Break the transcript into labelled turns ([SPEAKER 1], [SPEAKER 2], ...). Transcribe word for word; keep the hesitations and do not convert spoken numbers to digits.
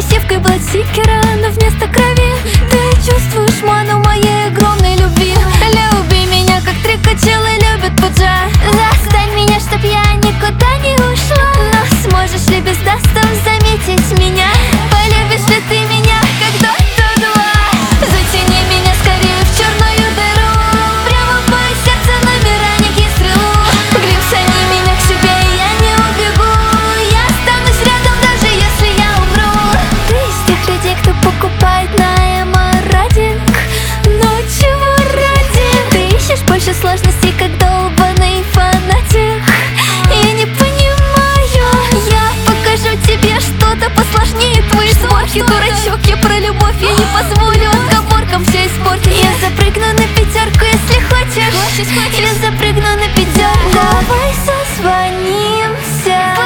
[SPEAKER 1] севкой бладстикера, но вместо крови ты чувствуешь ману моей огромной любви. Люби меня, как три качелы любят пуджа. Застань меня, чтоб я никуда не ушла. Но сможешь ли без достов заметить меня? Полюбишь ли ты меня, как Дота два? Затяни меня скорее в черную дыру, прямо в мое сердце набирай некий стрелу. Глимсани меня к себе, я не убегу. Я останусь рядом, даже если я умру. Ты из тех людей, кто покупает на эмо-радинг. Но чего ради? Ты ищешь больше сложностей, как долбаный фанатик. Я не понимаю. Я покажу тебе что-то посложнее твои сборки. Дурачок, я про любовь, я не позволю отговоркам все испортить. Я запрыгну на пятерку, если хочешь. Я запрыгну на пятерку. Давай созвонимся.